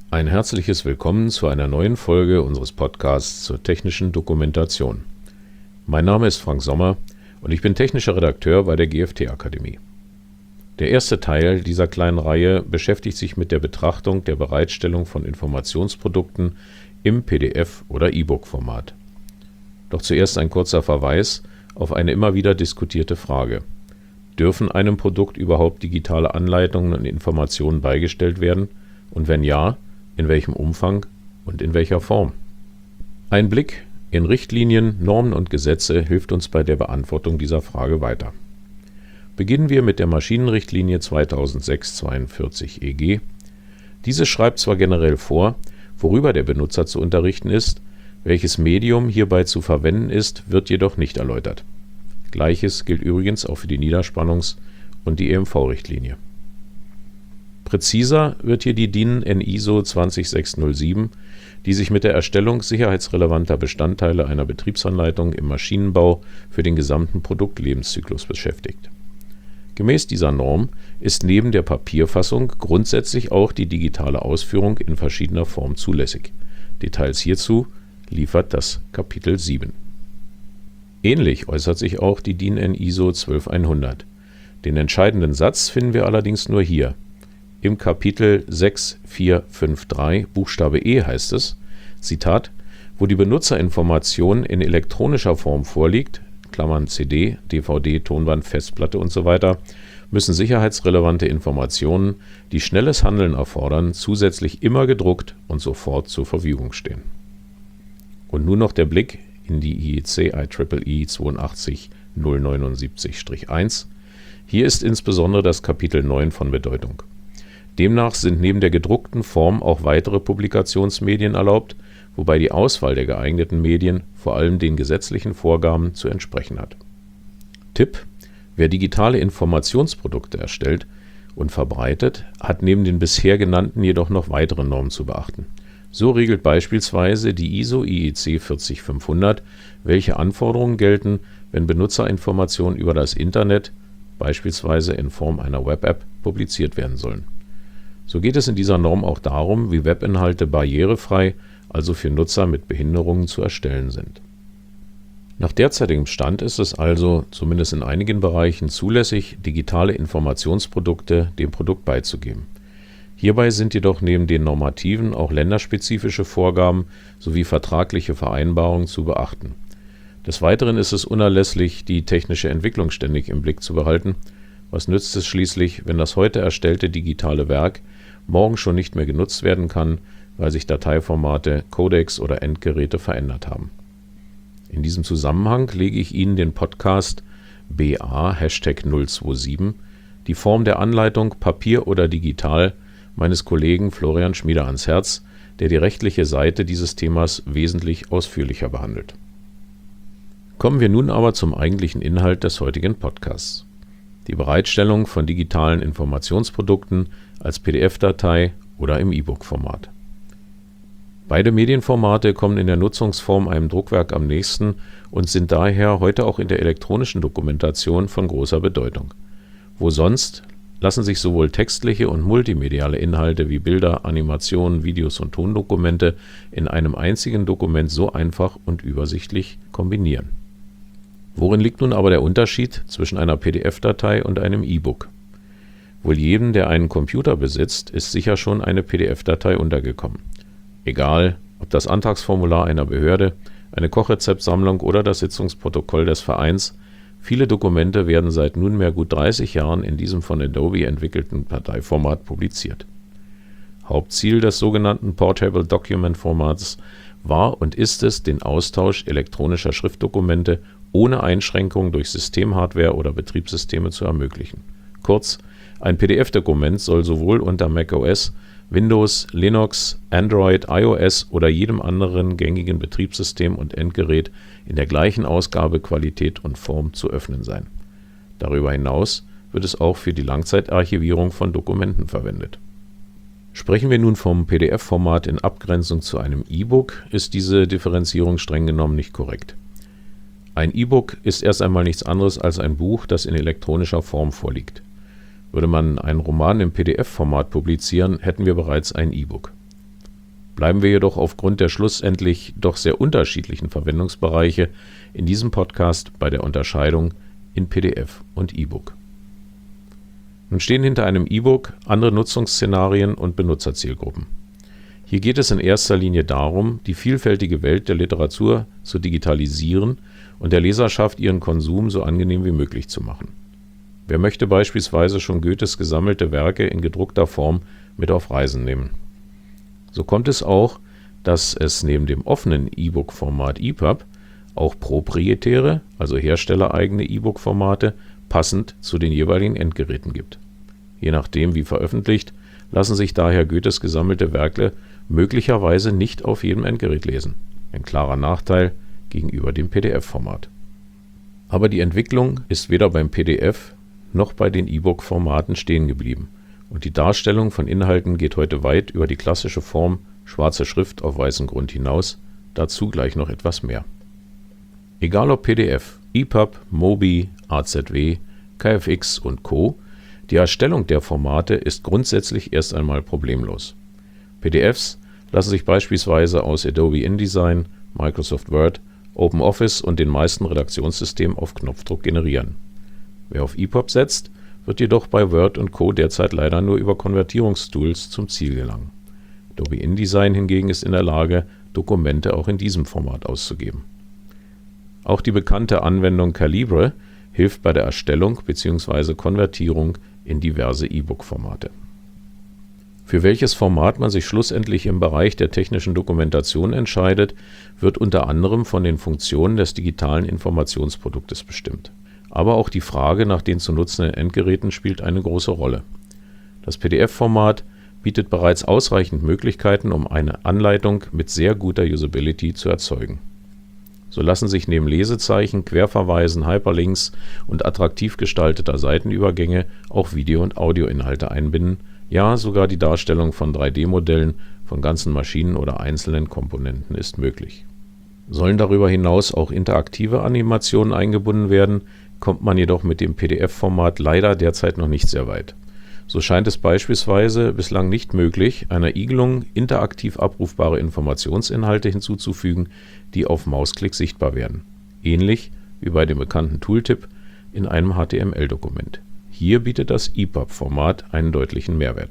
Ein herzliches Willkommen zu einer neuen Folge unseres Podcasts zur technischen Dokumentation. Mein Name ist Frank Sommer und ich bin technischer Redakteur bei der GFT-Akademie. Der erste Teil dieser kleinen Reihe beschäftigt sich mit der Betrachtung der Bereitstellung von Informationsprodukten im PDF- oder E-Book-Format. Doch zuerst ein kurzer Verweis auf eine immer wieder diskutierte Frage. Dürfen einem Produkt überhaupt digitale Anleitungen und Informationen beigestellt werden? Und wenn ja, in welchem Umfang und in welcher Form? Ein Blick in Richtlinien, Normen und Gesetze hilft uns bei der Beantwortung dieser Frage weiter. Beginnen wir mit der Maschinenrichtlinie 2006/42 EG. Diese schreibt zwar generell vor, worüber der Benutzer zu unterrichten ist, welches Medium hierbei zu verwenden ist, wird jedoch nicht erläutert. Gleiches gilt übrigens auch für die Niederspannungs- und die EMV-Richtlinie. Präziser wird hier die DIN ISO 20607, die sich mit der Erstellung sicherheitsrelevanter Bestandteile einer Betriebsanleitung im Maschinenbau für den gesamten Produktlebenszyklus beschäftigt. Gemäß dieser Norm ist neben der Papierfassung grundsätzlich auch die digitale Ausführung in verschiedener Form zulässig. Details hierzu liefert das Kapitel 7. Ähnlich äußert sich auch die DIN ISO 12100. Den entscheidenden Satz finden wir allerdings nur hier. Im Kapitel 6453 Buchstabe E heißt es, Zitat, wo die Benutzerinformation in elektronischer Form vorliegt, Klammern CD, DVD, Tonband, Festplatte usw., müssen sicherheitsrelevante Informationen, die schnelles Handeln erfordern, zusätzlich immer gedruckt und sofort zur Verfügung stehen. Und nun noch der Blick in die IEC IEEE 82079-1. Hier ist insbesondere das Kapitel 9 von Bedeutung. Demnach sind neben der gedruckten Form auch weitere Publikationsmedien erlaubt, wobei die Auswahl der geeigneten Medien vor allem den gesetzlichen Vorgaben zu entsprechen hat. Tipp: Wer digitale Informationsprodukte erstellt und verbreitet, hat neben den bisher genannten jedoch noch weitere Normen zu beachten. So regelt beispielsweise die ISO IEC 40500, welche Anforderungen gelten, wenn Benutzerinformationen über das Internet, beispielsweise in Form einer Web-App, publiziert werden sollen. So geht es in dieser Norm auch darum, wie Webinhalte barrierefrei, also für Nutzer mit Behinderungen, zu erstellen sind. Nach derzeitigem Stand ist es also, zumindest in einigen Bereichen, zulässig, digitale Informationsprodukte dem Produkt beizugeben. Hierbei sind jedoch neben den normativen auch länderspezifische Vorgaben sowie vertragliche Vereinbarungen zu beachten. Des Weiteren ist es unerlässlich, die technische Entwicklung ständig im Blick zu behalten. Was nützt es schließlich, wenn das heute erstellte digitale Werk morgen schon nicht mehr genutzt werden kann, weil sich Dateiformate, Codecs oder Endgeräte verändert haben? In diesem Zusammenhang lege ich Ihnen den Podcast BA #027, die Form der Anleitung Papier oder digital, meines Kollegen Florian Schmieder ans Herz, der die rechtliche Seite dieses Themas wesentlich ausführlicher behandelt. Kommen wir nun aber zum eigentlichen Inhalt des heutigen Podcasts. Die Bereitstellung von digitalen Informationsprodukten als PDF-Datei oder im E-Book-Format. Beide Medienformate kommen in der Nutzungsform einem Druckwerk am nächsten und sind daher heute auch in der elektronischen Dokumentation von großer Bedeutung. Wo sonst lassen sich sowohl textliche und multimediale Inhalte wie Bilder, Animationen, Videos und Tondokumente in einem einzigen Dokument so einfach und übersichtlich kombinieren. Worin liegt nun aber der Unterschied zwischen einer PDF-Datei und einem E-Book? Wohl jedem, der einen Computer besitzt, ist sicher schon eine PDF-Datei untergekommen. Egal, ob das Antragsformular einer Behörde, eine Kochrezeptsammlung oder das Sitzungsprotokoll des Vereins, viele Dokumente werden seit nunmehr gut 30 Jahren in diesem von Adobe entwickelten Dateiformat publiziert. Hauptziel des sogenannten Portable Document Formats war und ist es, den Austausch elektronischer Schriftdokumente ohne Einschränkung durch Systemhardware oder Betriebssysteme zu ermöglichen. Kurz, ein PDF-Dokument soll sowohl unter macOS, Windows, Linux, Android, iOS oder jedem anderen gängigen Betriebssystem und Endgerät in der gleichen Ausgabe, Qualität und Form zu öffnen sein. Darüber hinaus wird es auch für die Langzeitarchivierung von Dokumenten verwendet. Sprechen wir nun vom PDF-Format in Abgrenzung zu einem E-Book, ist diese Differenzierung streng genommen nicht korrekt. Ein E-Book ist erst einmal nichts anderes als ein Buch, das in elektronischer Form vorliegt. Würde man einen Roman im PDF-Format publizieren, hätten wir bereits ein E-Book. Bleiben wir jedoch aufgrund der schlussendlich doch sehr unterschiedlichen Verwendungsbereiche in diesem Podcast bei der Unterscheidung in PDF und E-Book. Nun stehen hinter einem E-Book andere Nutzungsszenarien und Benutzerzielgruppen. Hier geht es in erster Linie darum, die vielfältige Welt der Literatur zu digitalisieren und der Leserschaft ihren Konsum so angenehm wie möglich zu machen. Wer möchte beispielsweise schon Goethes gesammelte Werke in gedruckter Form mit auf Reisen nehmen? So kommt es auch, dass es neben dem offenen E-Book-Format EPUB auch proprietäre, also herstellereigene E-Book-Formate passend zu den jeweiligen Endgeräten gibt. Je nachdem wie veröffentlicht, lassen sich daher Goethes gesammelte Werke möglicherweise nicht auf jedem Endgerät lesen. Ein klarer Nachteil gegenüber dem PDF-Format. Aber die Entwicklung ist weder beim PDF noch bei den E-Book-Formaten stehen geblieben und die Darstellung von Inhalten geht heute weit über die klassische Form schwarze Schrift auf weißem Grund hinaus, dazu gleich noch etwas mehr. Egal ob PDF, EPUB, Mobi, AZW, KFX und Co., die Erstellung der Formate ist grundsätzlich erst einmal problemlos. PDFs lassen sich beispielsweise aus Adobe InDesign, Microsoft Word, OpenOffice und den meisten Redaktionssystemen auf Knopfdruck generieren. Wer auf EPUB setzt, wird jedoch bei Word und Co. derzeit leider nur über Konvertierungstools zum Ziel gelangen. Adobe InDesign hingegen ist in der Lage, Dokumente auch in diesem Format auszugeben. Auch die bekannte Anwendung Calibre hilft bei der Erstellung bzw. Konvertierung in diverse E-Book-Formate. Für welches Format man sich schlussendlich im Bereich der technischen Dokumentation entscheidet, wird unter anderem von den Funktionen des digitalen Informationsproduktes bestimmt. Aber auch die Frage nach den zu nutzenden Endgeräten spielt eine große Rolle. Das PDF-Format bietet bereits ausreichend Möglichkeiten, um eine Anleitung mit sehr guter Usability zu erzeugen. So lassen sich neben Lesezeichen, Querverweisen, Hyperlinks und attraktiv gestalteter Seitenübergänge auch Video- und Audioinhalte einbinden, ja sogar die Darstellung von 3D-Modellen von ganzen Maschinen oder einzelnen Komponenten ist möglich. Sollen darüber hinaus auch interaktive Animationen eingebunden werden, kommt man jedoch mit dem PDF-Format leider derzeit noch nicht sehr weit. So scheint es beispielsweise bislang nicht möglich, einer Igelung interaktiv abrufbare Informationsinhalte hinzuzufügen, die auf Mausklick sichtbar werden. Ähnlich wie bei dem bekannten Tooltip in einem HTML-Dokument. Hier bietet das EPUB-Format einen deutlichen Mehrwert.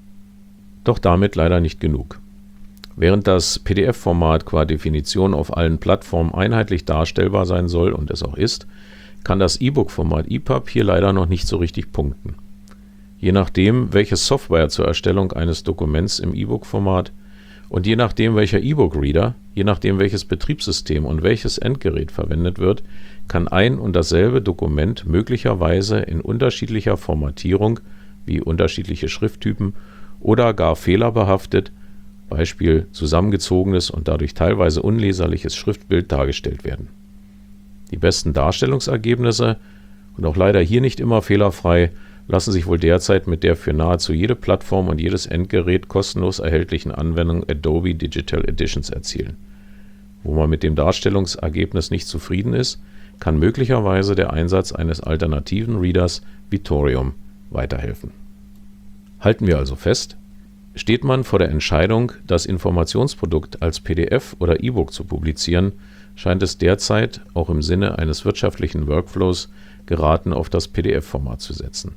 Doch damit leider nicht genug. Während das PDF-Format qua Definition auf allen Plattformen einheitlich darstellbar sein soll und es auch ist, kann das E-Book-Format EPUB hier leider noch nicht so richtig punkten. Je nachdem, welche Software zur Erstellung eines Dokuments im E-Book-Format und je nachdem, welcher E-Book-Reader, je nachdem, welches Betriebssystem und welches Endgerät verwendet wird, kann ein und dasselbe Dokument möglicherweise in unterschiedlicher Formatierung, wie unterschiedliche Schrifttypen oder gar fehlerbehaftet, Beispiel zusammengezogenes und dadurch teilweise unleserliches Schriftbild dargestellt werden. Die besten Darstellungsergebnisse, und auch leider hier nicht immer fehlerfrei, lassen sich wohl derzeit mit der für nahezu jede Plattform und jedes Endgerät kostenlos erhältlichen Anwendung Adobe Digital Editions erzielen. Wo man mit dem Darstellungsergebnis nicht zufrieden ist, kann möglicherweise der Einsatz eines alternativen Readers wie Thorium weiterhelfen. Halten wir also fest: Steht man vor der Entscheidung, das Informationsprodukt als PDF oder E-Book zu publizieren, scheint es derzeit auch im Sinne eines wirtschaftlichen Workflows geraten auf das PDF-Format zu setzen.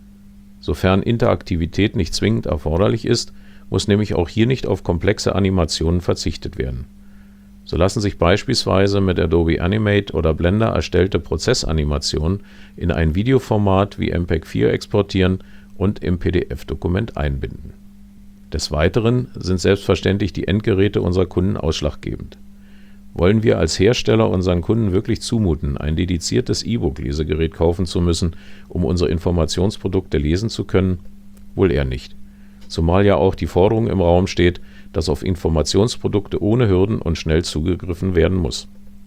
Sofern Interaktivität nicht zwingend erforderlich ist, muss nämlich auch hier nicht auf komplexe Animationen verzichtet werden. So lassen sich beispielsweise mit Adobe Animate oder Blender erstellte Prozessanimationen in ein Videoformat wie MPEG-4 exportieren und im PDF-Dokument einbinden. Des Weiteren sind selbstverständlich die Endgeräte unserer Kunden ausschlaggebend. Wollen wir als Hersteller unseren Kunden wirklich zumuten, ein dediziertes E-Book-Lesegerät kaufen zu müssen, um unsere Informationsprodukte lesen zu können? Wohl eher nicht. Zumal ja auch die Forderung im Raum steht, dass auf Informationsprodukte ohne Hürden und schnell zugegriffen werden muss.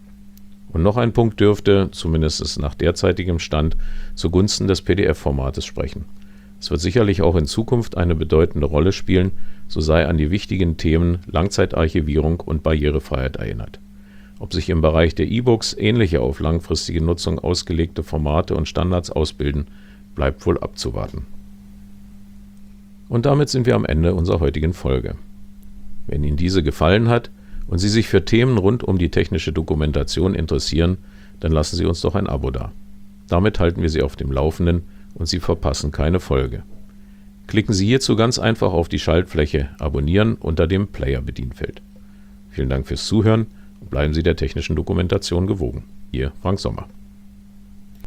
Und noch ein Punkt dürfte, zumindest nach derzeitigem Stand, zugunsten des PDF-Formates sprechen. Es wird sicherlich auch in Zukunft eine bedeutende Rolle spielen, so sei an die wichtigen Themen Langzeitarchivierung und Barrierefreiheit erinnert. Ob sich im Bereich der E-Books ähnliche auf langfristige Nutzung ausgelegte Formate und Standards ausbilden, bleibt wohl abzuwarten. Und damit sind wir am Ende unserer heutigen Folge. Wenn Ihnen diese gefallen hat und Sie sich für Themen rund um die technische Dokumentation interessieren, dann lassen Sie uns doch ein Abo da. Damit halten wir Sie auf dem Laufenden und Sie verpassen keine Folge. Klicken Sie hierzu ganz einfach auf die Schaltfläche Abonnieren unter dem Player-Bedienfeld. Vielen Dank fürs Zuhören und bleiben Sie der technischen Dokumentation gewogen. Ihr Frank Sommer.